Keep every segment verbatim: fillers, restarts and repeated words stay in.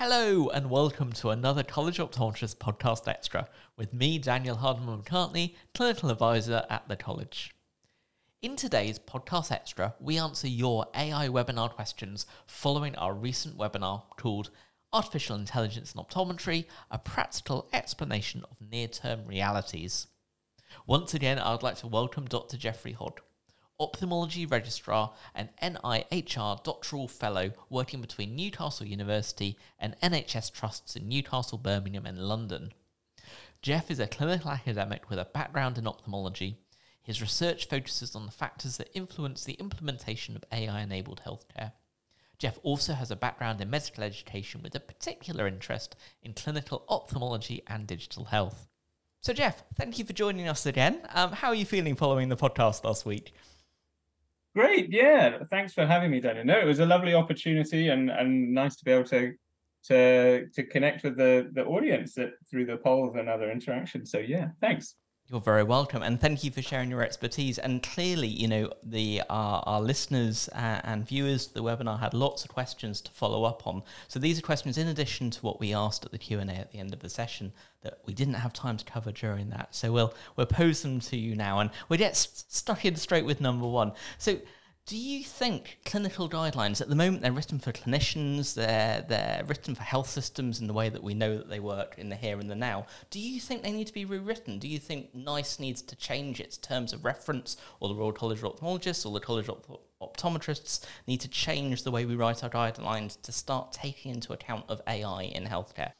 Hello and welcome to another College Optometrist Podcast Extra with me, Daniel Hardman McCartney, Clinical Advisor at the College. In today's Podcast Extra, we answer your A I webinar questions following our recent webinar called Artificial Intelligence in Optometry, a Practical Explanation of Near-Term Realities. Once again, I would like to welcome Doctor Geoffrey Hodd, Ophthalmology Registrar and N I H R Doctoral Fellow working between Newcastle University and N H S trusts in Newcastle, Birmingham and London. Jeff is a clinical academic with a background in ophthalmology. His research focuses on the factors that influence the implementation of A I-enabled healthcare. Jeff also has a background in medical education with a particular interest in clinical ophthalmology and digital health. So Jeff, thank you for joining us again. Um, how are you feeling following the podcast last week? Great, yeah. Thanks for having me, Daniel. No, it was a lovely opportunity and, and nice to be able to to to connect with the, the audience that, through the polls and other interactions. So yeah, thanks. You're very welcome, and thank you for sharing your expertise. And clearly, you know, the our, our listeners uh, and viewers of the webinar had lots of questions to follow up on. So these are questions in addition to what we asked at the Q and A at the end of the session that we didn't have time to cover during that. So we'll we'll pose them to you now, and we'll get st- stuck in straight with number one. So, do you think clinical guidelines, at the moment they're written for clinicians, they're, they're written for health systems in the way that we know that they work in the here and the now, do you think they need to be rewritten? Do you think NICE needs to change its terms of reference, or the Royal College of Ophthalmologists or the College of Optometrists need to change the way we write our guidelines to start taking into account of A I in healthcare?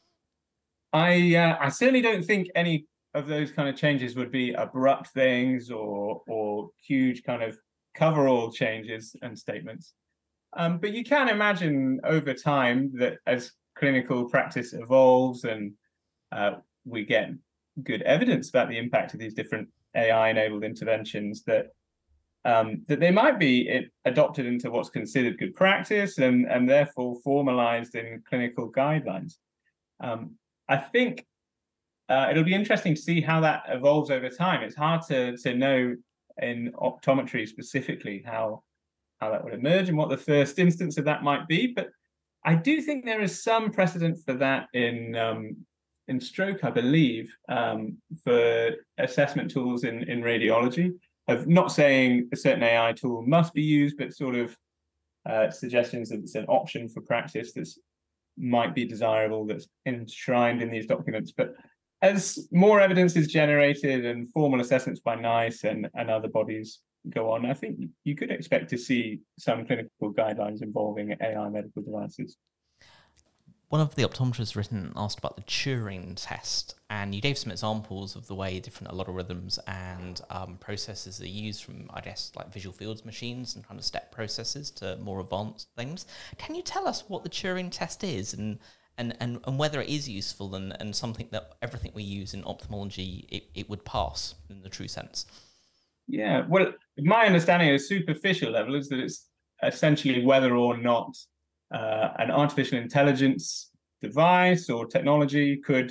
I uh, I certainly don't think any of those kind of changes would be abrupt things or or huge kind of cover-all changes and statements. Um, but you can imagine over time that as clinical practice evolves and uh, we get good evidence about the impact of these different A I-enabled interventions, that um, that they might be adopted into what's considered good practice and, and therefore formalized in clinical guidelines. Um, I think uh, it'll be interesting to see how that evolves over time. It's hard to, to know in optometry specifically how how that would emerge and what the first instance of that might be, but I do think there is some precedent for that in um, in stroke, I believe, um, for assessment tools in in radiology, of not saying a certain A I tool must be used, but sort of uh, suggestions that it's an option for practice that might be desirable, that's enshrined in these documents. But as more evidence is generated and formal assessments by NICE and, and other bodies go on, I think you could expect to see some clinical guidelines involving A I medical devices. One of the optometrists written asked about the Turing test, and you gave some examples of the way different algorithms and um, processes are used, from, I guess, like visual fields machines and kind of step processes to more advanced things. Can you tell us what the Turing test is and And, and, and whether it is useful and, and something that everything we use in ophthalmology, it, it would pass in the true sense? Yeah, well, my understanding at a superficial level is that it's essentially whether or not uh, an artificial intelligence device or technology could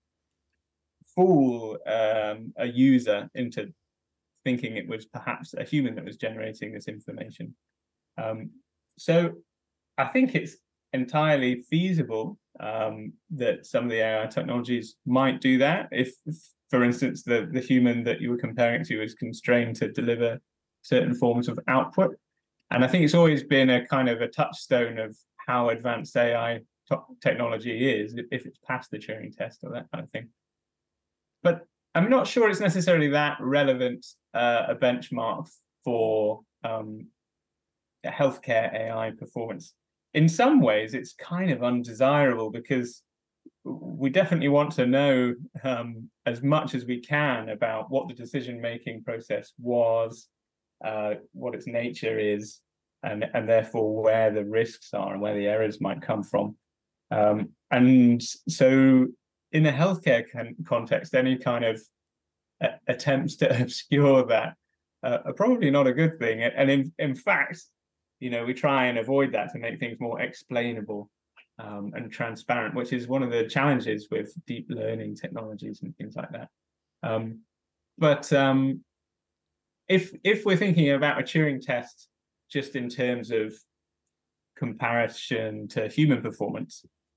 fool um, a user into thinking it was perhaps a human that was generating this information. Um, so I think it's entirely feasible um, that some of the A I technologies might do that. If, for instance, the, the human that you were comparing it to is constrained to deliver certain forms of output. And I think it's always been a kind of a touchstone of how advanced A I technology is, if it's passed the Turing test or that kind of thing. But I'm not sure it's necessarily that relevant uh, a benchmark for um, a healthcare A I performance. In some ways, it's kind of undesirable because we definitely want to know um, as much as we can about what the decision-making process was, uh, what its nature is, and, and therefore where the risks are and where the errors might come from. Um, and so in a healthcare con- context, any kind of a- attempts to obscure that uh, are probably not a good thing. And in, in fact, you know, we try and avoid that to make things more explainable um, and transparent, which is one of the challenges with deep learning technologies and things like that. Um, but um, if if we're thinking about a Turing test just in terms of comparison to human performance,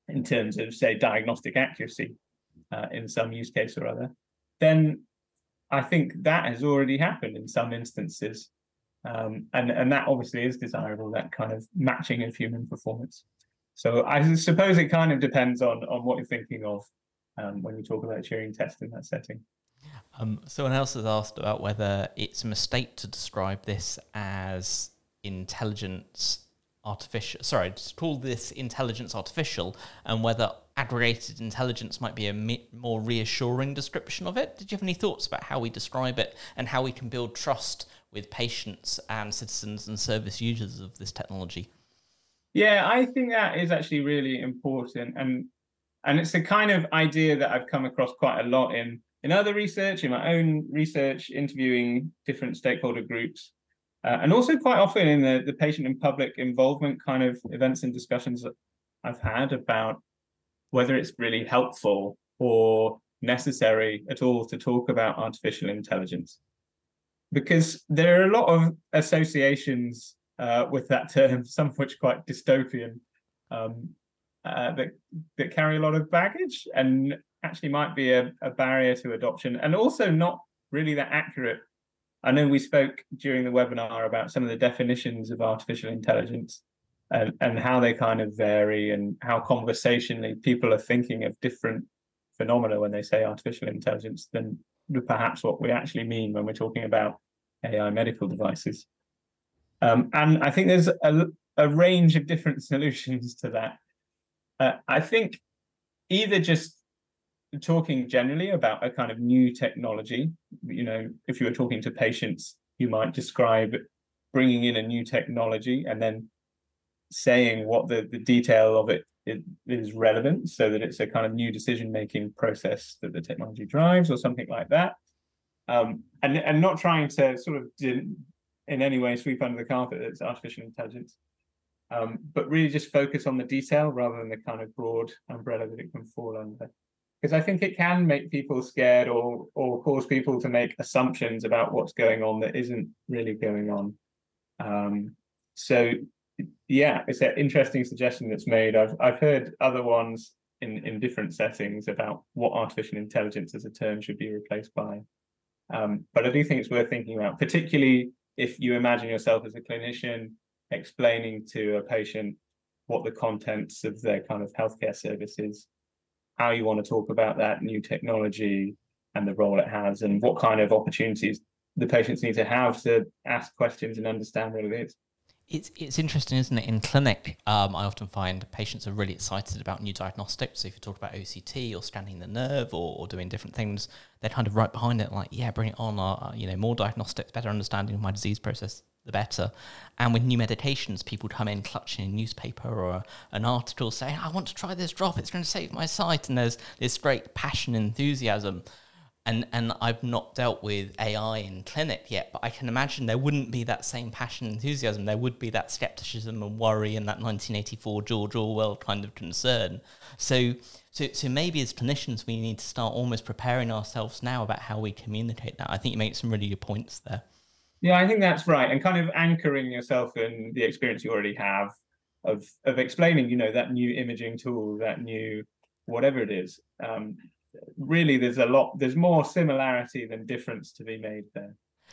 in terms of, say, diagnostic accuracy uh, in some use case or other, then I think that has already happened in some instances. Um, and, and that obviously is desirable, that kind of matching of human performance. So I suppose it kind of depends on, on what you're thinking of um, when you talk about Turing test in that setting. Um, someone else has asked about whether it's a mistake to describe this as intelligence artificial, sorry, to call this intelligence artificial, and whether aggregated intelligence might be a mi- more reassuring description of it. Did you have any thoughts about how we describe it and how we can build trust with patients and citizens and service users of this technology? Yeah, I think that is actually really important. And and it's a kind of idea that I've come across quite a lot in, in other research, in my own research, interviewing different stakeholder groups, uh, and also quite often in the, the patient and public involvement kind of events and discussions that I've had about whether it's really helpful or necessary at all to talk about artificial intelligence. Because there are a lot of associations uh, with that term, some of which quite dystopian, um, uh, that, that carry a lot of baggage and actually might be a, a barrier to adoption, and also not really that accurate. I know we spoke during the webinar about some of the definitions of artificial intelligence and, and how they kind of vary, and how conversationally people are thinking of different phenomena when they say artificial intelligence than perhaps what we actually mean when we're talking about A I medical devices. Um, and I think there's a, a range of different solutions to that. Uh, I think either just talking generally about a kind of new technology, you know, if you were talking to patients, you might describe bringing in a new technology and then saying what the, the detail of it is, is relevant, so that it's a kind of new decision-making process that the technology drives or something like that. Um, and, and not trying to sort of in any way sweep under the carpet that it's artificial intelligence, um, but really just focus on the detail rather than the kind of broad umbrella that it can fall under. Because I think it can make people scared, or or cause people to make assumptions about what's going on that isn't really going on. Um, so yeah, it's an interesting suggestion that's made. I've I've heard other ones in, in different settings about what artificial intelligence as a term should be replaced by. Um, but I do think it's worth thinking about, particularly if you imagine yourself as a clinician explaining to a patient what the contents of their kind of healthcare service is, how you want to talk about that new technology and the role it has, and what kind of opportunities the patients need to have to ask questions and understand what it is. It's it's interesting, isn't it? In clinic, um, I often find patients are really excited about new diagnostics. So if you talk about O C T or scanning the nerve or, or doing different things, they're kind of right behind it, like, yeah, bring it on. Uh, you know, more diagnostics, better understanding of my disease process, the better. And with new medications, people come in clutching a newspaper or a, an article saying, I want to try this drop, it's going to save my sight. And there's this great passion, enthusiasm. And and I've not dealt with A I in clinic yet, but I can imagine there wouldn't be that same passion and enthusiasm. There would be that skepticism and worry and that nineteen eighty-four George Orwell kind of concern. So, so, so maybe as clinicians, we need to start almost preparing ourselves now about how we communicate that. I think you make some really good points there. Yeah, I think that's right. And kind of anchoring yourself in the experience you already have of, of explaining, you know, that new imaging tool, that new whatever it is. Um, really, there's a lot, there's more similarity than difference to be made there.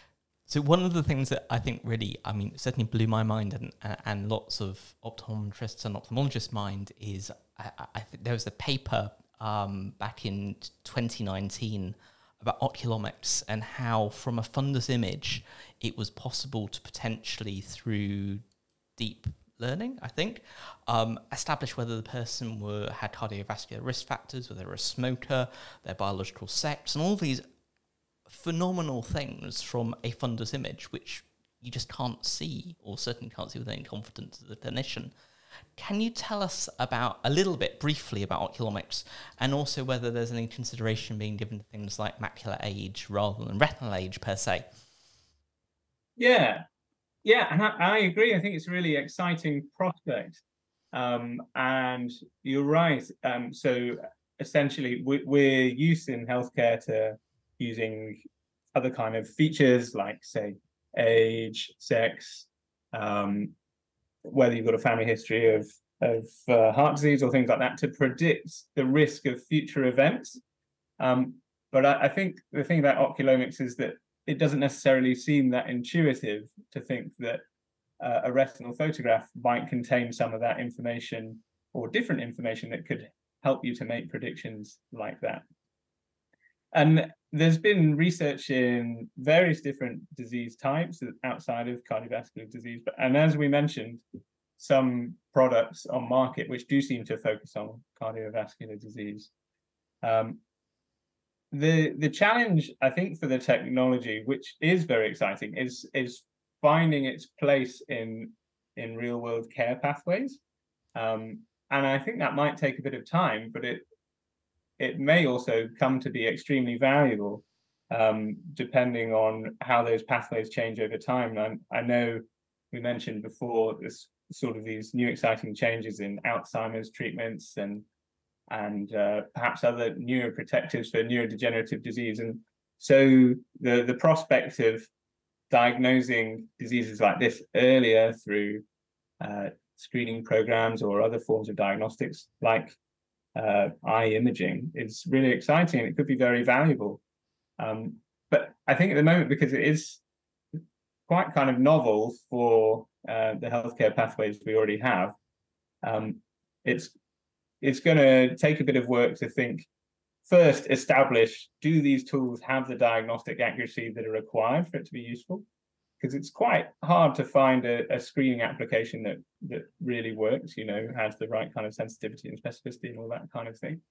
So one of the things that I think really, I mean, certainly blew my mind and and lots of optometrists and ophthalmologists' mind is, I, I think there was a paper um, back in twenty nineteen about oculomics and how from a fundus image, it was possible to potentially, through deep learning, I think, um, establish whether the person were had cardiovascular risk factors, whether they were a smoker, their biological sex, and all these phenomenal things from a fundus image, which you just can't see, or certainly can't see with any confidence as a clinician. Can you tell us about a little bit briefly about oculomics, and also whether there's any consideration being given to things like macular age rather than retinal age per se? Yeah, yeah, and I, I agree. I think it's a really exciting prospect. Um, and you're right. Um, so essentially, we, we're used in healthcare to using other kind of features like, say, age, sex, um, whether you've got a family history of of uh, heart disease or things like that to predict the risk of future events. Um, but I, I think the thing about oculomics is that it doesn't necessarily seem that intuitive to think that uh, a retinal photograph might contain some of that information or different information that could help you to make predictions like that. And there's been research in various different disease types outside of cardiovascular disease, but and as we mentioned, some products on market which do seem to focus on cardiovascular disease. Um, the the challenge, I think, for the technology, which is very exciting, is is finding its place in in real world care pathways, um, and I think that might take a bit of time, but it it may also come to be extremely valuable, um, depending on how those pathways change over time. And I, I know we mentioned before this sort of these new exciting changes in Alzheimer's treatments and and uh, perhaps other neuroprotectives for neurodegenerative disease. And so the, the prospect of diagnosing diseases like this earlier through uh, screening programs or other forms of diagnostics like uh, eye imaging is really exciting, and it could be very valuable. Um, but I think at the moment, because it is quite kind of novel for uh, the healthcare pathways we already have, um, it's it's going to take a bit of work to think, first establish, do these tools have the diagnostic accuracy that are required for it to be useful? Because it's quite hard to find a, a screening application that that really works, you know, has the right kind of sensitivity and specificity and all that kind of thing.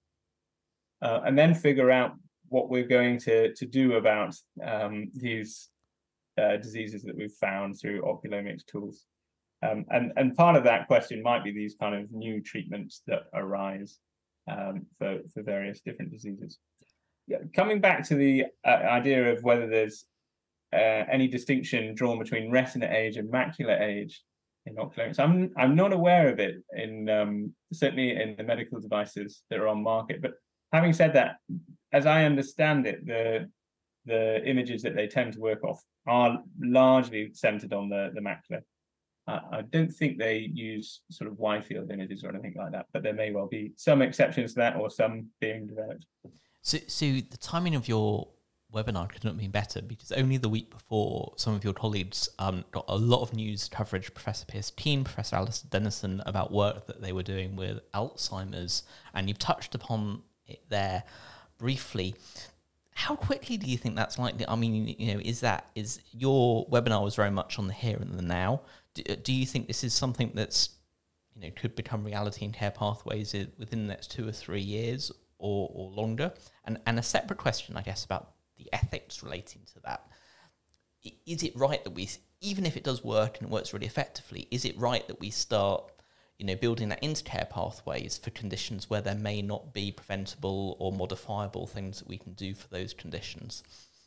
Uh, and then figure out what we're going to, to do about um, these uh, diseases that we've found through oculomics tools. Um, and, and part of that question might be these kind of new treatments that arise um, for, for various different diseases. Yeah, coming back to the uh, idea of whether there's uh, any distinction drawn between retina age and macular age in oculomics, I'm, I'm not aware of it, in um, certainly in the medical devices that are on market. But having said that, as I understand it, the, the images that they tend to work off are largely centered on the, the macula. Uh, I don't think they use sort of wide field images or anything like that, but there may well be some exceptions to that or some being developed. So, so the timing of your webinar couldn't have been better, because only the week before some of your colleagues um, got a lot of news coverage, Professor Piers Keen, Professor Alistair Dennison, about work that they were doing with Alzheimer's, and you've touched upon it there briefly. How quickly do you think that's likely? I mean, you know, is that, is your webinar was very much on the here and the now. Do, do you think this is something that's, you know, could become reality in care pathways within the next two or three years or, or longer? And, and a separate question, I guess, about the ethics relating to that. Is it right that we, even if it does work and it works really effectively, is it right that we start, you know, building that into care pathways for conditions where there may not be preventable or modifiable things that we can do for those conditions?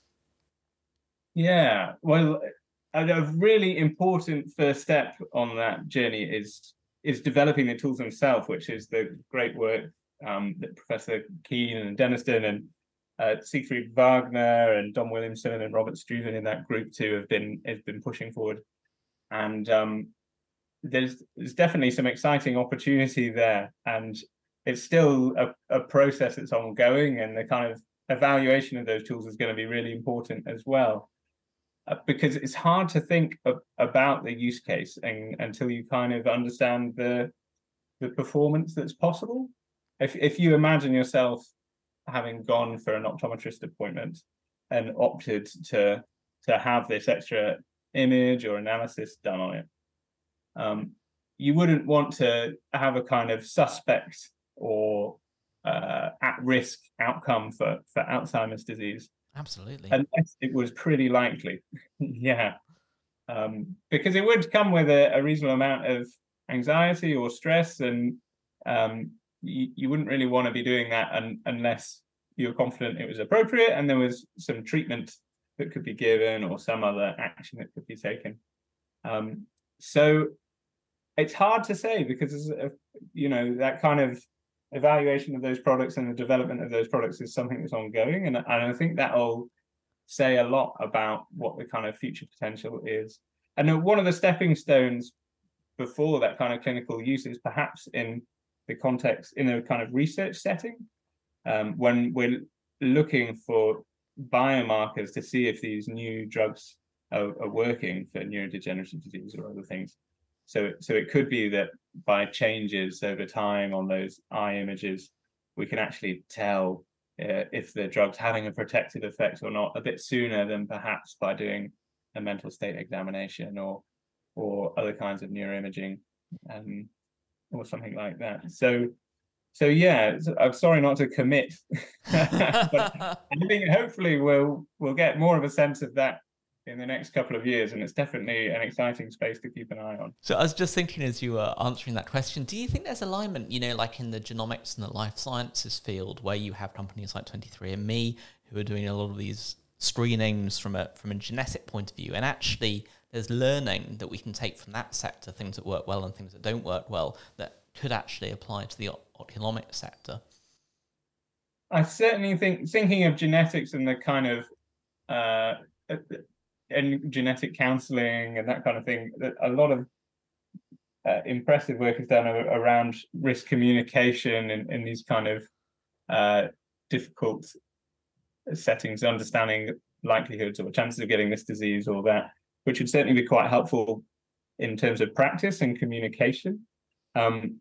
Yeah, well, a really important first step on that journey is is developing the tools themselves, which is the great work um, that Professor Keen and Dennison and uh, Siegfried Wagner and Don Williamson and Robert Struven in that group too have been has been pushing forward. And um, there's there's definitely some exciting opportunity there, and it's still a, a process that's ongoing, and the kind of evaluation of those tools is going to be really important as well. Uh, because it's hard to think of, about the use case and, until you kind of understand the the performance that's possible. If if you imagine yourself having gone for an optometrist appointment and opted to to have this extra image or analysis done on it, um, you wouldn't want to have a kind of suspect or uh, at-risk outcome for for Alzheimer's disease. Absolutely. Unless it was pretty likely. Yeah. Um, because it would come with a, a reasonable amount of anxiety or stress, and um, you, you wouldn't really want to be doing that un, unless you're confident it was appropriate and there was some treatment that could be given or some other action that could be taken. Um, so it's hard to say, because, you know, that kind of evaluation of those products and the development of those products is something that's ongoing, and, and I think that'll say a lot about what the kind of future potential is. And one of the stepping stones before that kind of clinical uses, perhaps in the context, in a kind of research setting, um, when we're looking for biomarkers to see if these new drugs are, are working for neurodegenerative disease or other things. So, so it could be that by changes over time on those eye images, we can actually tell uh, if the drug's having a protective effect or not a bit sooner than perhaps by doing a mental state examination or or other kinds of neuroimaging, um, or something like that. So, so yeah, I'm sorry not to commit, but I think hopefully we'll we'll get more of a sense of that in the next couple of years, and it's definitely an exciting space to keep an eye on. So I was just thinking as you were answering that question, do you think there's alignment, you know, like in the genomics and the life sciences field, where you have companies like twenty-three and me who are doing a lot of these screenings from a from a genetic point of view, and actually there's learning that we can take from that sector, things that work well and things that don't work well, that could actually apply to the oculomic sector? I certainly think, thinking of genetics and the kind of uh, and genetic counseling and that kind of thing, that a lot of uh, impressive work is done around risk communication in, in these kind of uh, difficult settings, understanding likelihoods or chances of getting this disease or that, which would certainly be quite helpful in terms of practice and communication. Um,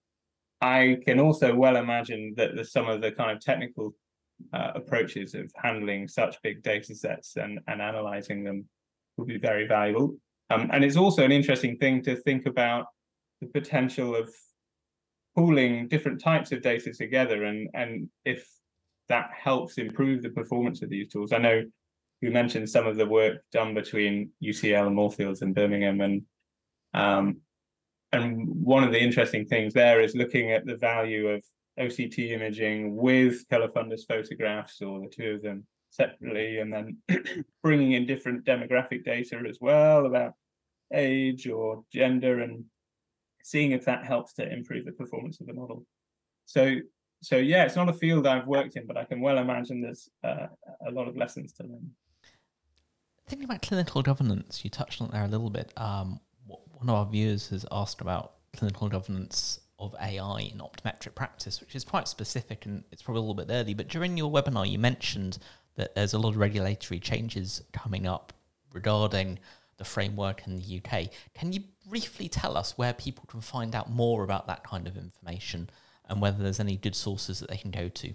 I can also well imagine that there's some of the kind of technical uh, approaches of handling such big data sets and, and analyzing them would be very valuable. Um, and it's also an interesting thing to think about the potential of pooling different types of data together, and, and if that helps improve the performance of these tools. I know we mentioned some of the work done between U C L and Moorfields and Birmingham, and um, and one of the interesting things there is looking at the value of O C T imaging with color fundus photographs, or the two of them separately, and then bringing in different demographic data as well about age or gender, and seeing if that helps to improve the performance of the model. So, so yeah, it's not a field I've worked in, but I can well imagine there's uh, a lot of lessons to learn. Thinking about clinical governance, you touched on it there a little bit. Um, one of our viewers has asked about clinical governance of A I in optometric practice, which is quite specific, and it's probably a little bit early, but during your webinar you mentioned that there's a lot of regulatory changes coming up regarding the framework in the U K. Can you briefly tell us where people can find out more about that kind of information and whether there's any good sources that they can go to?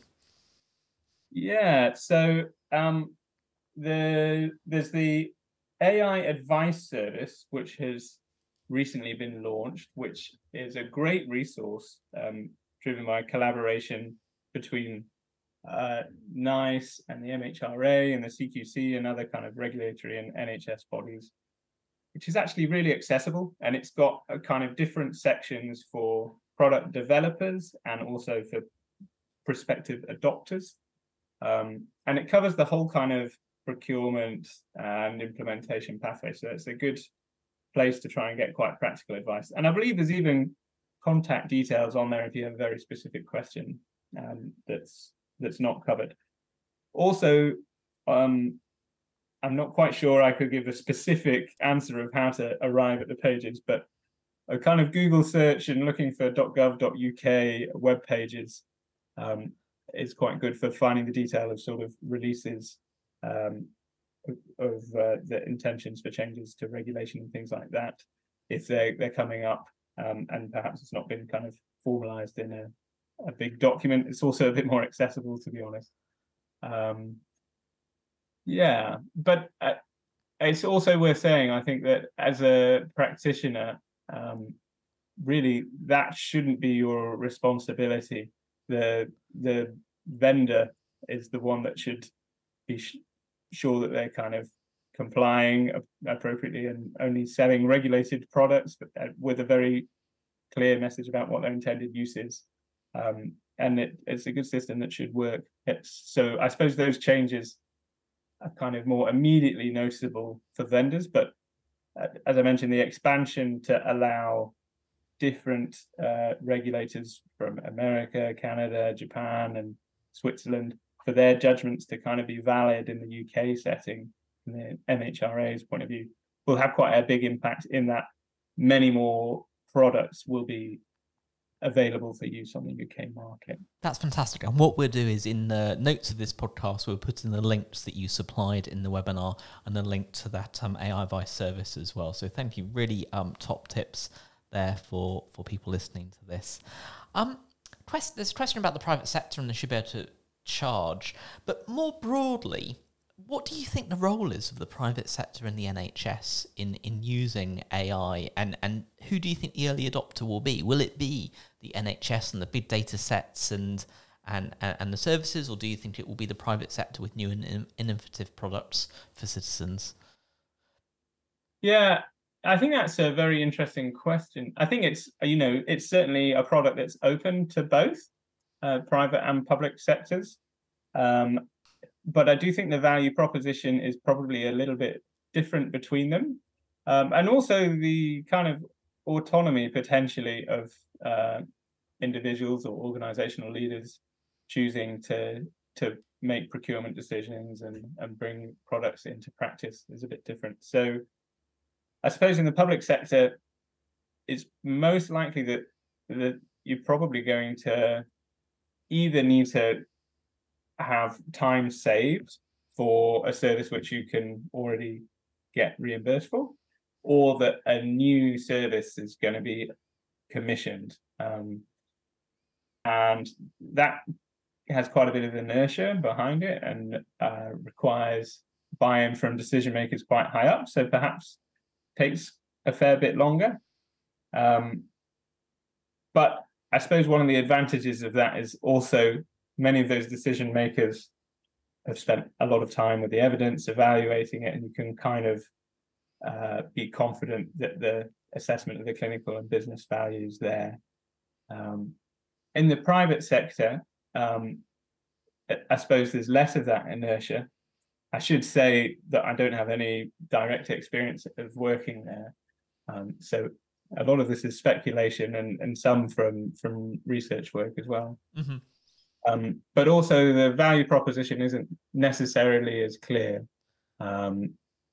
Yeah, so um, the there's the A I Advice Service, which has recently been launched, which is a great resource um, driven by collaboration between uh, NICE and the M H R A and the C Q C and other kind of regulatory and N H S bodies, which is actually really accessible, and it's got a kind of different sections for product developers and also for prospective adopters. Um, and it covers the whole kind of procurement and implementation pathway. So it's a good place to try and get quite practical advice. And I believe there's even contact details on there if you have a very specific question um, that's that's not covered. Also, um, I'm not quite sure I could give a specific answer of how to arrive at the pages, but a kind of Google search and looking for .gov dot U K web pages um, is quite good for finding the detail of sort of releases um, of, of uh, the intentions for changes to regulation and things like that, if they're, they're coming up, um, and perhaps it's not been kind of formalized in a, a big document. It's also a bit more accessible, to be honest. Um, yeah, but uh, it's also worth saying, I think, that as a practitioner, um, really that shouldn't be your responsibility. The the vendor is the one that should be sh sure that they're kind of complying appropriately and only selling regulated products, but with a very clear message about what their intended use is. Um, and it, it's a good system that should work. It's, so I suppose those changes are kind of more immediately noticeable for vendors, but uh, as I mentioned, the expansion to allow different uh, regulators from America, Canada, Japan, and Switzerland for their judgments to kind of be valid in the U K setting, from the M H R A's point of view, will have quite a big impact in that many more products will be available for use on the U K market. That's fantastic. And what we'll do is in the notes of this podcast, we'll put in the links that you supplied in the webinar and a link to that um, A I Advice service as well. So thank you. Really um, top tips there for, for people listening to this. Um, quest- there's a question about the private sector and they should be able to charge. But more broadly, what do you think the role is of the private sector and the N H S in, in using A I, and, and who do you think the early adopter will be? Will it be the N H S and the big data sets and and, and the services, or do you think it will be the private sector with new and innovative products for citizens? Yeah, I think that's a very interesting question. I think it's, you know, it's certainly a product that's open to both uh, private and public sectors. Um, But I do think the value proposition is probably a little bit different between them. Um, and also the kind of autonomy potentially of uh, individuals or organizational leaders choosing to to make procurement decisions and, and bring products into practice is a bit different. So I suppose in the public sector, it's most likely that, that you're probably going to either need to have time saved for a service which you can already get reimbursed for, or that a new service is going to be commissioned. Um, and that has quite a bit of inertia behind it and uh, requires buy-in from decision makers quite high up, so perhaps takes a fair bit longer. Um, but I suppose one of the advantages of that is also many of those decision makers have spent a lot of time with the evidence, evaluating it, and you can kind of uh, be confident that the assessment of the clinical and business value is there. Um, in the private sector, um, I suppose there's less of that inertia. I should say that I don't have any direct experience of working there. Um, so a lot of this is speculation and, and some from, from research work as well. Mm-hmm. Um, but also the value proposition isn't necessarily as clear. Um,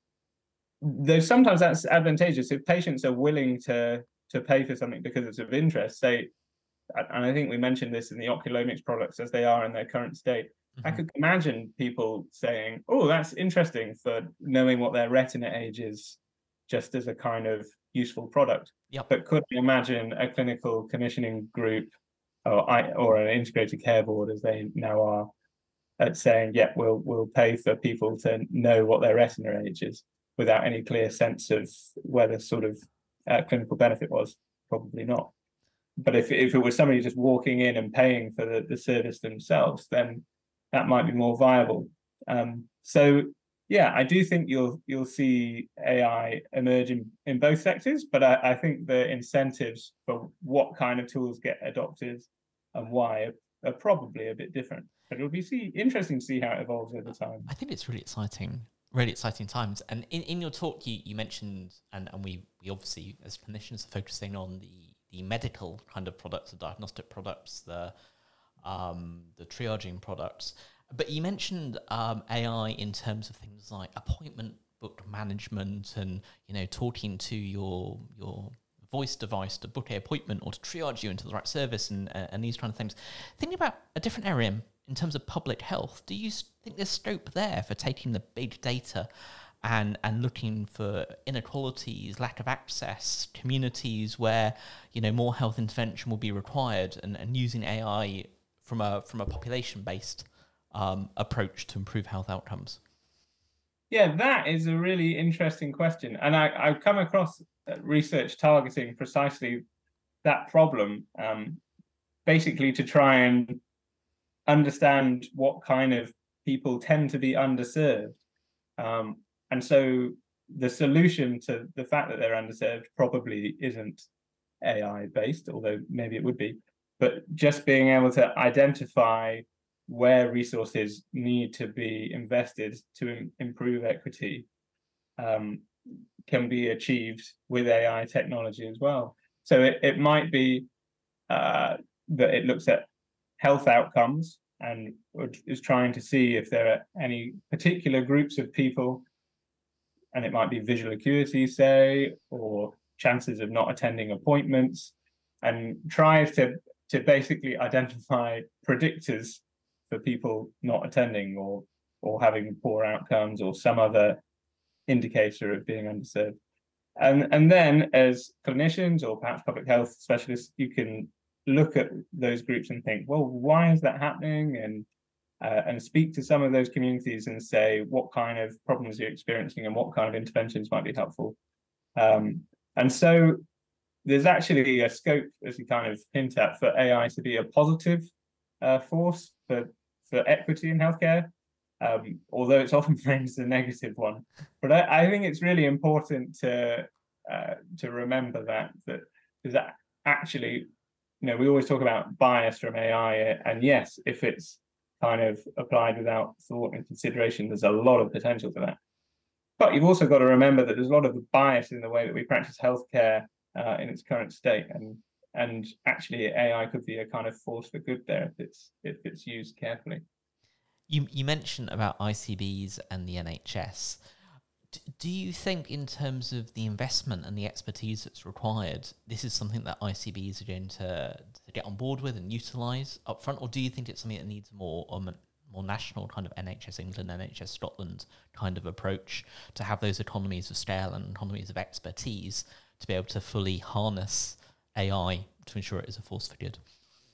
though sometimes that's advantageous if patients are willing to to pay for something because it's of interest. Say, and I think we mentioned this in the oculomics products as they are in their current state. Mm-hmm. I could imagine people saying, "Oh, that's interesting for knowing what their retina age is," just as a kind of useful product. Yep. But could you imagine a clinical commissioning group or I or an integrated care board, as they now are, at saying, "Yeah, we'll we'll pay for people to know what their retina age is," without any clear sense of where the sort of uh, clinical benefit was? Probably not. But if if it was somebody just walking in and paying for the, the service themselves, then that might be more viable. Um, so yeah, I do think you'll you'll see A I emerge in, in both sectors, but I, I think the incentives for what kind of tools get adopted and why are, are probably a bit different. But it'll be see, interesting to see how it evolves over time. I think it's really exciting, really exciting times. And in, in your talk, you, you mentioned, and, and we, we obviously as clinicians are focusing on the, the medical kind of products, the diagnostic products, the um, the triaging products. But you mentioned um, A I in terms of things like appointment book management and, you know, talking to your your voice device to book an appointment or to triage you into the right service and uh, and these kind of things. Thinking about a different area in terms of public health, do you think there's scope there for taking the big data and and looking for inequalities, lack of access, communities where, you know, more health intervention will be required, and, and using A I from a from a population-based um, approach to improve health outcomes? Yeah, that is a really interesting question. And I, I've come across research targeting precisely that problem, um, basically to try and understand what kind of people tend to be underserved. Um, and so the solution to the fact that they're underserved probably isn't A I-based, although maybe it would be, but just being able to identify where resources need to be invested to im- improve equity um, can be achieved with A I technology as well. So it, it might be uh, that it looks at health outcomes and is trying to see if there are any particular groups of people, and it might be visual acuity, say, or chances of not attending appointments, and tries to, to basically identify predictors for people not attending or, or having poor outcomes or some other indicator of being underserved. And, and then as clinicians or perhaps public health specialists, you can look at those groups and think, well, why is that happening? And uh, and speak to some of those communities and say what kind of problems you're experiencing and what kind of interventions might be helpful. Um, and so there's actually a scope, as you kind of hint at, for A I to be a positive uh, force for, for equity in healthcare, um, although it's often framed as a negative one. But I, I think it's really important to uh, to remember that, that, that actually, you know, we always talk about bias from A I, and yes, if it's kind of applied without thought and consideration, there's a lot of potential for that. But you've also got to remember that there's a lot of bias in the way that we practice healthcare uh, in its current state, and and actually A I could be a kind of force for good there if it's if it's used carefully. You you mentioned about I C Bs and the N H S. Do you think, in terms of the investment and the expertise that's required, this is something that I C Bs are going to, to get on board with and utilise upfront, or do you think it's something that needs more um, more national kind of N H S England, N H S Scotland kind of approach to have those economies of scale and economies of expertise to be able to fully harness A I to ensure it is a force for good?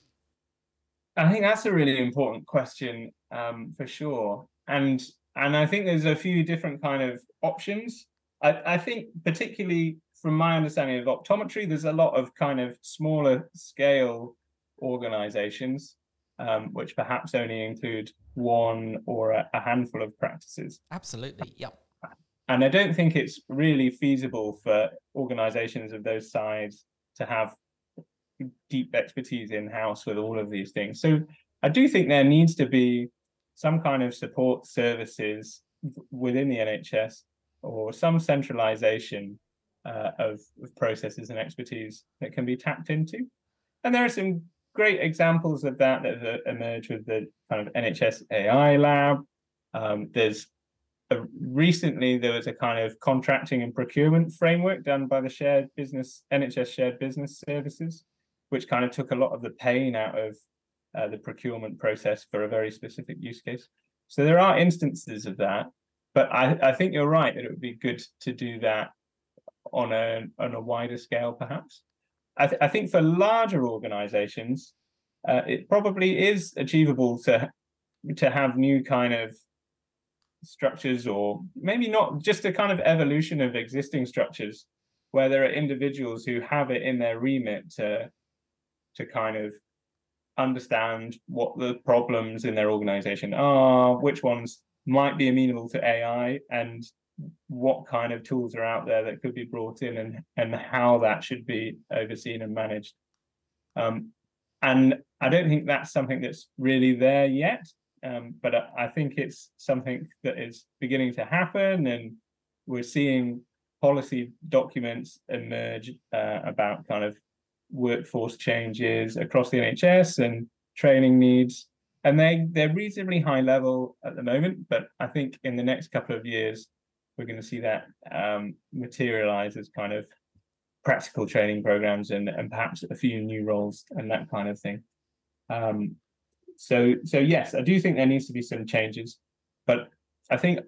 I think that's a really important question, um, for sure. And and I think there's a few different kind of options. I, I think particularly from my understanding of optometry, there's a lot of kind of smaller scale organizations, um, which perhaps only include one or a, a handful of practices. Absolutely, yeah. And I don't think it's really feasible for organizations of those size to have deep expertise in-house with all of these things. So I do think there needs to be some kind of support services within the N H S, or some centralization uh, of, of processes and expertise that can be tapped into. And there are some great examples of that that have emerged with the kind of N H S A I lab. Um, there's a, recently there was a kind of contracting and procurement framework done by the shared business, N H S shared business services, which kind of took a lot of the pain out of uh, the procurement process for a very specific use case. So there are instances of that, but I, I think you're right that it would be good to do that on a on a wider scale, perhaps. I, th I think for larger organizations, uh, it probably is achievable to to have new kind of structures, or maybe not, just a kind of evolution of existing structures where there are individuals who have it in their remit to to kind of understand what the problems in their organization are, which ones might be amenable to A I, and what kind of tools are out there that could be brought in, and, and how that should be overseen and managed. Um, and I don't think that's something that's really there yet, um, but I, I think it's something that is beginning to happen, and we're seeing policy documents emerge uh, about kind of workforce changes across the N H S and training needs. And they, they're reasonably high level at the moment, but I think in the next couple of years, we're going to see that um, materialize as kind of practical training programs, and, and perhaps a few new roles and that kind of thing. Um, so, so yes, I do think there needs to be some changes, but I think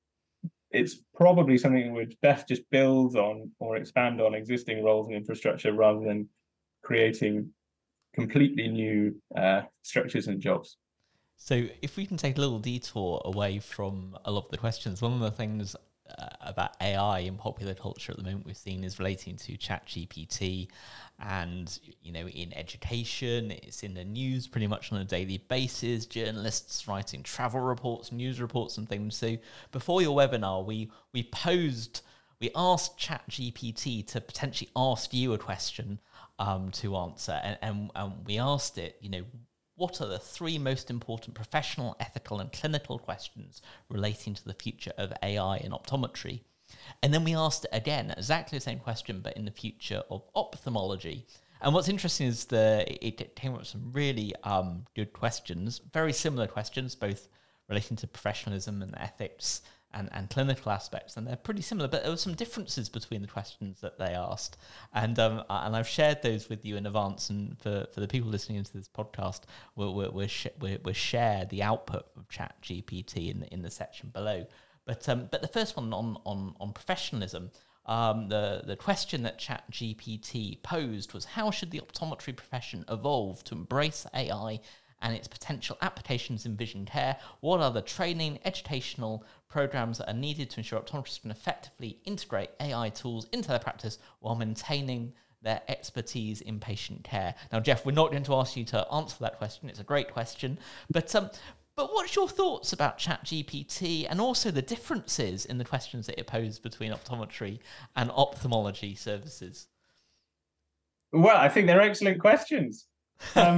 it's probably something that would best just build on or expand on existing roles and infrastructure, rather than creating completely new uh, structures and jobs. So if we can take a little detour away from a lot of the questions, one of the things uh, about A I in popular culture at the moment we've seen is relating to ChatGPT, and, you know, in education, it's in the news pretty much on a daily basis, journalists writing travel reports, news reports and things. So before your webinar, we, we posed, we asked ChatGPT to potentially ask you a question um, to answer, and, and, and we asked it, you know, what are the three most important professional, ethical, and clinical questions relating to the future of A I in optometry? And then we asked it again, exactly the same question, but in the future of ophthalmology. And what's interesting is the it came up with some really um, good questions, very similar questions, both relating to professionalism and ethics and, and clinical aspects, and they're pretty similar, but there were some differences between the questions that they asked. And um, and I've shared those with you in advance, and for, for the people listening into this podcast, we'll, we'll, we'll, sh- we'll, we'll share the output of ChatGPT in the, in the section below. But um, but the first one on, on, on professionalism, um, the, the question that ChatGPT posed was, how should the optometry profession evolve to embrace A I and its potential applications in vision care? What are the training, educational programs that are needed to ensure optometrists can effectively integrate A I tools into their practice while maintaining their expertise in patient care? Now, Jeff, we're not going to ask you to answer that question. It's a great question. But um, but what's your thoughts about ChatGPT and also the differences in the questions that it posed between optometry and ophthalmology services? Well, I think they're excellent questions. Um,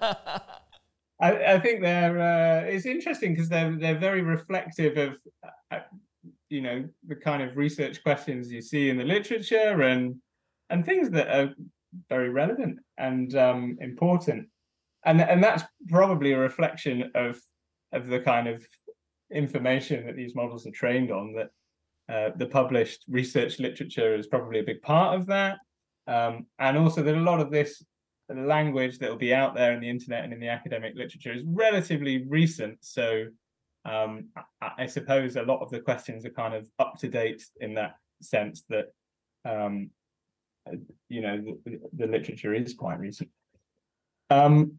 I, I think they're uh, it's interesting because they're they're very reflective of uh, you know the kind of research questions you see in the literature and and things that are very relevant and um, important, and and that's probably a reflection of of the kind of information that these models are trained on. That uh, the published research literature is probably a big part of that, um, and also that a lot of this the language that will be out there in the internet and in the academic literature is relatively recent. So um, I, I suppose a lot of the questions are kind of up to date in that sense that, um, you know, the, the literature is quite recent. Um,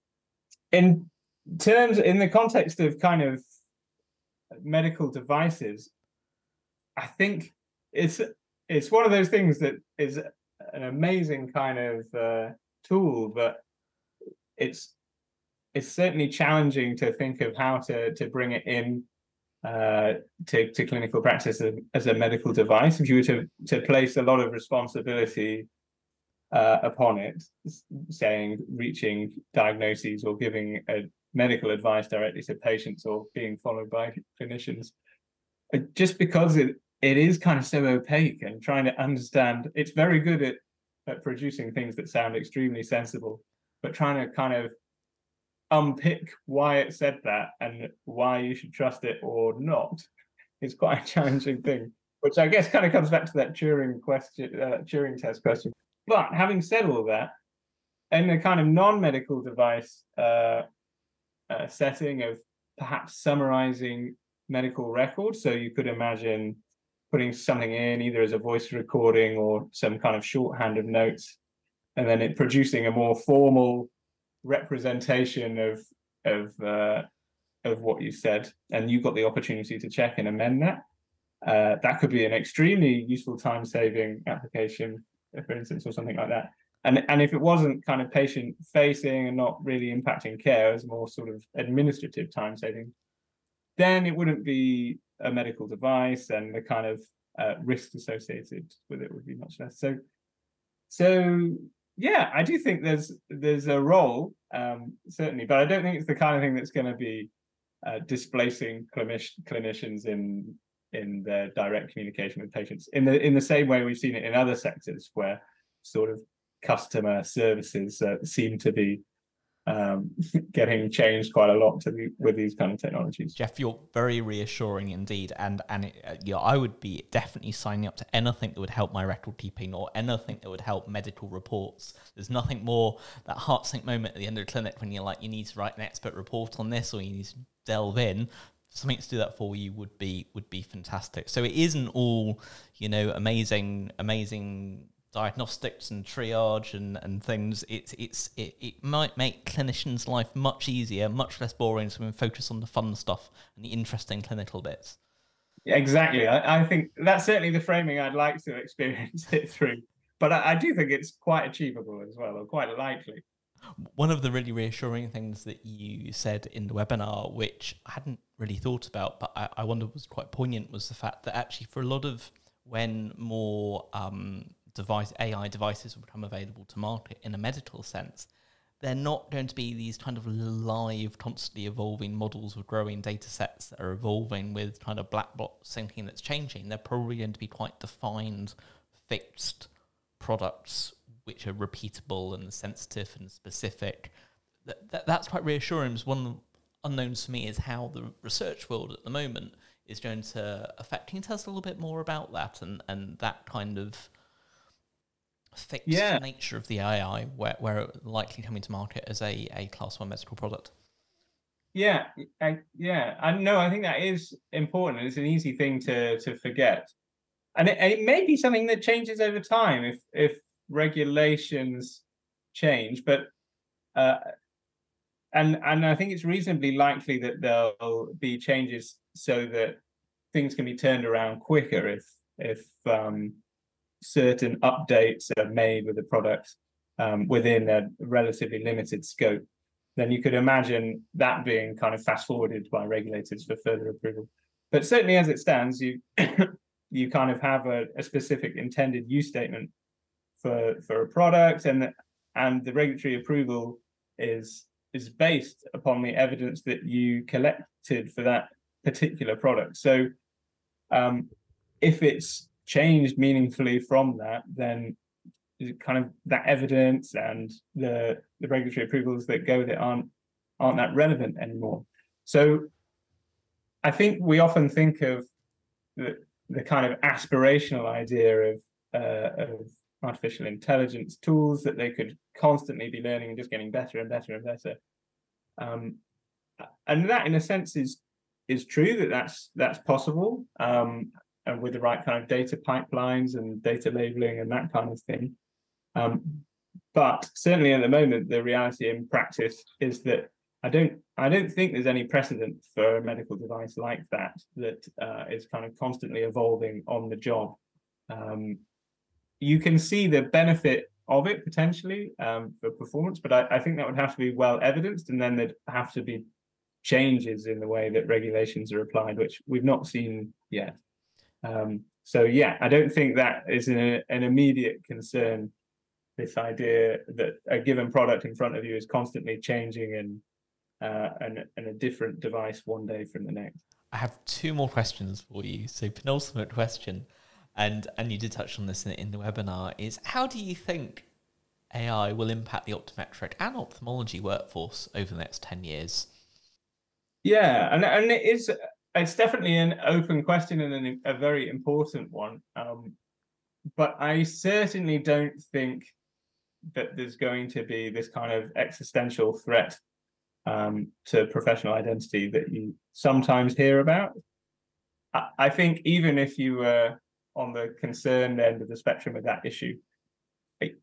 in terms, in the context of kind of medical devices, I think it's, it's one of those things that is an amazing kind of uh, tool, but it's it's certainly challenging to think of how to to bring it in uh, to to clinical practice as, as a medical device. If you were to to place a lot of responsibility uh, upon it, saying reaching diagnoses or giving a medical advice directly to patients or being followed by clinicians, just because it it is kind of so opaque and trying to understand. It's very good at at producing things that sound extremely sensible, but trying to kind of unpick why it said that and why you should trust it or not is quite a challenging thing, which I guess kind of comes back to that Turing question, uh, Turing test question. But having said all that, in a kind of non-medical device uh, uh, setting of perhaps summarizing medical records, so you could imagine putting something in either as a voice recording or some kind of shorthand of notes, and then it producing a more formal representation of of uh, of what you said, and you got the opportunity to check and amend that. Uh, that could be an extremely useful time-saving application, for instance, or something like that. And and if it wasn't kind of patient-facing and not really impacting care, as more sort of administrative time-saving, then it wouldn't be a medical device, and the kind of uh, risks associated with it would be much less. So, so yeah, I do think there's there's a role, um, certainly, but I don't think it's the kind of thing that's going to be uh, displacing clinicians clinicians in in their direct communication with patients in the in the same way we've seen it in other sectors where sort of customer services uh, seem to be um getting changed quite a lot to the, with these kind of technologies. Jeff, you're very reassuring indeed, and and it, uh, yeah, I would be definitely signing up to anything that would help my record keeping or anything that would help medical reports. There's nothing more that heart sink moment at the end of the clinic when you're like, you need to write an expert report on this, or you need to delve in. Something to do that for you would be would be fantastic. So it isn't all, you know, amazing amazing diagnostics and triage and, and things. It's it's it, it might make clinicians' life much easier, much less boring, so we can focus on the fun stuff and the interesting clinical bits. Yeah, exactly. I, I think that's certainly the framing I'd like to experience it through. But I, I do think it's quite achievable as well, or quite likely. One of the really reassuring things that you said in the webinar, which I hadn't really thought about, but I, I wonder was quite poignant, was the fact that actually for a lot of when more um, device A I devices will become available to market in a medical sense, they're not going to be these kind of live, constantly evolving models with growing data sets that are evolving with kind of black box thinking that's changing. They're probably going to be quite defined, fixed products which are repeatable and sensitive and specific. That, that, that's quite reassuring. One of the unknowns for me is how the research world at the moment is going to affect. Can you tell us a little bit more about that and, and that kind of fixed Yeah. nature of the A I, where, where it likely coming to market as a, a class one medical product? Yeah, I, yeah, I know. I think that is important. It's an easy thing to to forget, and it, and it may be something that changes over time if if regulations change. But uh, and and I think it's reasonably likely that there'll be changes so that things can be turned around quicker if if um, certain updates are made with the product um, within a relatively limited scope. Then you could imagine that being kind of fast forwarded by regulators for further approval. But certainly as it stands, you you kind of have a, a specific intended use statement for for a product, and the, and the regulatory approval is is based upon the evidence that you collected for that particular product. So um, if it's changed meaningfully from that, then kind of that evidence and the the regulatory approvals that go with it aren't aren't that relevant anymore. So I think we often think of the the kind of aspirational idea of uh, of artificial intelligence tools that they could constantly be learning and just getting better and better and better. Um, and that, in a sense, is is true that that's that's possible, um, and with the right kind of data pipelines and data labeling and that kind of thing. Um, but certainly at the moment, the reality in practice is that I don't I don't think there's any precedent for a medical device like that that uh, is kind of constantly evolving on the job. Um, you can see the benefit of it potentially um, for performance, but I, I think that would have to be well evidenced, and then there'd have to be changes in the way that regulations are applied, which we've not seen yet. Um, so yeah, I don't think that is an, an immediate concern. This idea that a given product in front of you is constantly changing and uh, and, and a different device one day from the next. I have two more questions for you. So penultimate question, and and you did touch on this in, in the webinar, is how do you think A I will impact the optometric and ophthalmology workforce over the next ten years? Yeah, and, and it is, it's definitely an open question and an, a very important one. Um, but I certainly don't think that there's going to be this kind of existential threat um, to professional identity that you sometimes hear about. I, I think even if you were on the concerned end of the spectrum with that issue, it,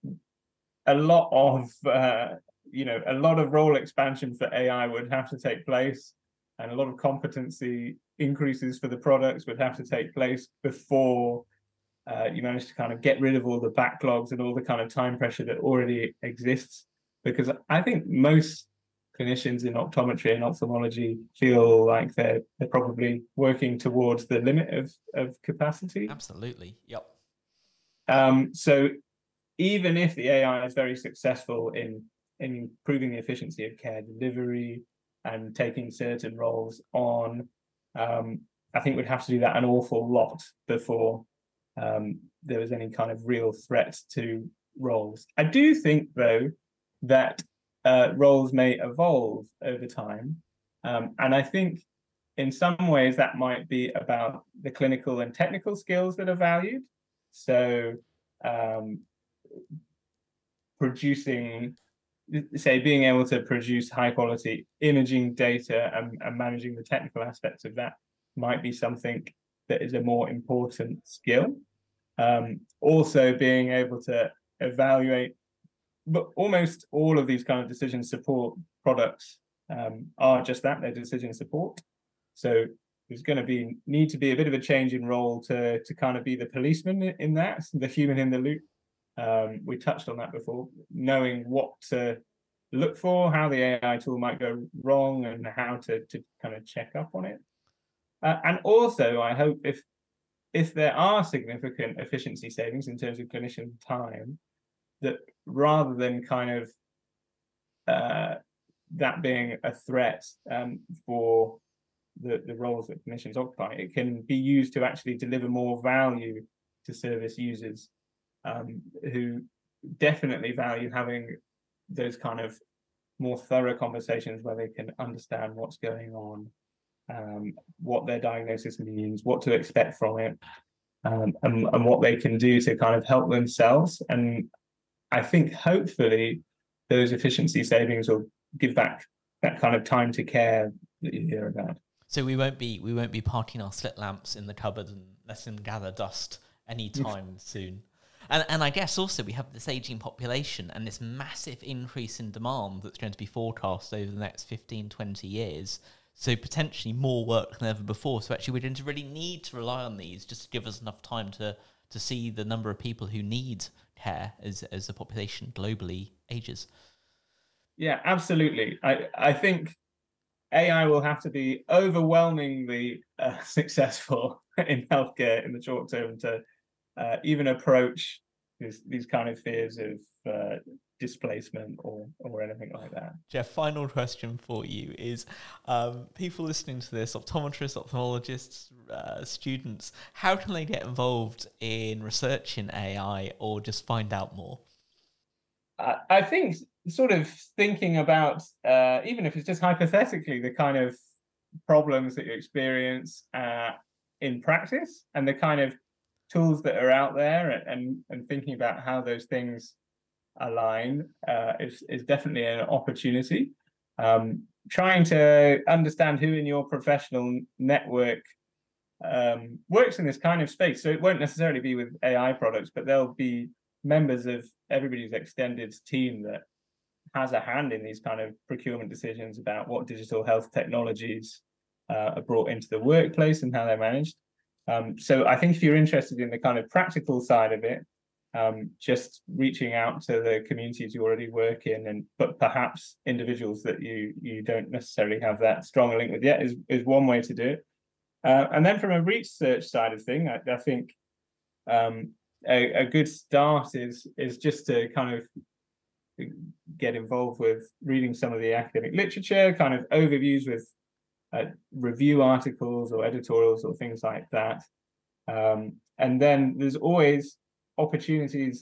a lot of uh, you know a lot of role expansion for A I would have to take place, and a lot of competency increases for the products would have to take place before Uh, you manage to kind of get rid of all the backlogs and all the kind of time pressure that already exists. Because I think most clinicians in optometry and ophthalmology feel like they're they're probably working towards the limit of of capacity. Absolutely. Yep. Um, so even if the A I is very successful in in improving the efficiency of care delivery and taking certain roles on, um, I think we'd have to do that an awful lot before um, there was any kind of real threat to roles. I do think, though, that uh, roles may evolve over time. Um, and I think in some ways that might be about the clinical and technical skills that are valued. So um, producing, say, being able to produce high quality imaging data and, and managing the technical aspects of that might be something that is a more important skill. Um, also being able to evaluate, but almost all of these kind of decision support products um, are just that, they're decision support. So there's going to be need to be a bit of a change in role to to kind of be the policeman in that, the human in the loop. Um, we touched on that before, knowing what to look for, how the A I tool might go wrong, and how to to kind of check up on it. Uh, and also, I hope if if there are significant efficiency savings in terms of clinician time, that rather than kind of uh, that being a threat um, for the, the roles that clinicians occupy, it can be used to actually deliver more value to service users um, who definitely value having those kind of more thorough conversations where they can understand what's going on um, what their diagnosis means, what to expect from it, um, and, and what they can do to kind of help themselves. And I think hopefully those efficiency savings will give back that kind of time to care that you hear about. So we won't be we won't be parking our slit lamps in the cupboard and letting them gather dust anytime soon. And and I guess also we have this aging population and this massive increase in demand that's going to be forecast over the next fifteen, twenty years. So potentially more work than ever before. So actually we're going to really need to rely on these just to give us enough time to to see the number of people who need care as as the population globally ages. Yeah, absolutely. I, I think A I will have to be overwhelmingly uh, successful in healthcare in the short term to uh, even approach these, these kind of fears of uh, displacement or or anything like that. Jeff, final question for you is, um, people listening to this, optometrists, ophthalmologists, uh, students, how can they get involved in research in A I or just find out more? I, I think sort of thinking about, uh, even if it's just hypothetically, the kind of problems that you experience uh, in practice and the kind of tools that are out there, and, and thinking about how those things align uh, is, is definitely an opportunity. Um, trying to understand who in your professional network um, works in this kind of space. So it won't necessarily be with A I products, but there'll be members of everybody's extended team that has a hand in these kind of procurement decisions about what digital health technologies uh, are brought into the workplace and how they're managed. Um, so I think if you're interested in the kind of practical side of it, um, just reaching out to the communities you already work in, and but perhaps individuals that you you don't necessarily have that strong a link with yet is, is one way to do it. Uh, and then from a research side of thing, I, I think um, a, a good start is is just to kind of get involved with reading some of the academic literature, kind of overviews with uh, review articles or editorials or things like that. Um, and then there's always opportunities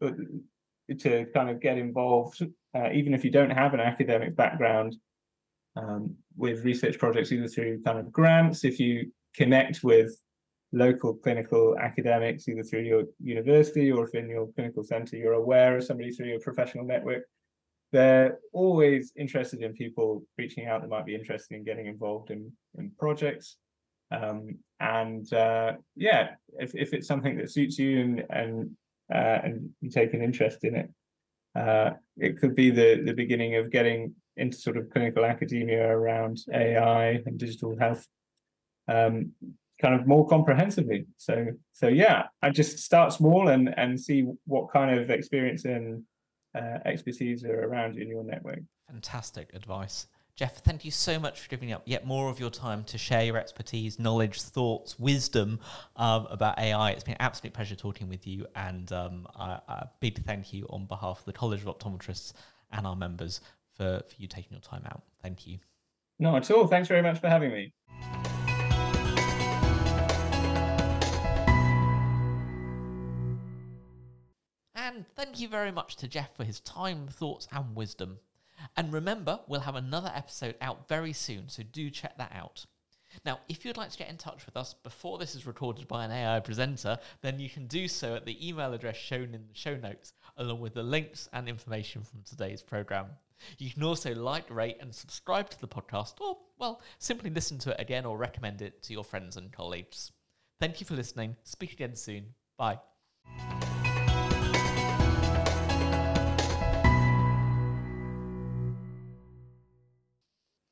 to kind of get involved, uh, even if you don't have an academic background, um, with research projects, either through kind of grants, if you connect with local clinical academics, either through your university or if in your clinical center you're aware of somebody through your professional network. They're always interested in people reaching out that might be interested in getting involved in, in projects. Um, and uh, yeah, if, if it's something that suits you and and, uh, and you take an interest in it, uh, it could be the, the beginning of getting into sort of clinical academia around A I and digital health, um, kind of more comprehensively. So so yeah, I just start small and and see what kind of experience and uh, expertise are around you in your network. Fantastic advice. Jeff, thank you so much for giving up yet more of your time to share your expertise, knowledge, thoughts, wisdom um, about A I. It's been an absolute pleasure talking with you, and um, a, a big thank you on behalf of the College of Optometrists and our members for, for you taking your time out. Thank you. Not at all. Thanks very much for having me. And thank you very much to Jeff for his time, thoughts, and wisdom. And remember, we'll have another episode out very soon, so do check that out. Now, if you'd like to get in touch with us before this is recorded by an A I presenter, then you can do so at the email address shown in the show notes, along with the links and information from today's programme. You can also like, rate, and subscribe to the podcast, or, well, simply listen to it again or recommend it to your friends and colleagues. Thank you for listening. Speak again soon. Bye.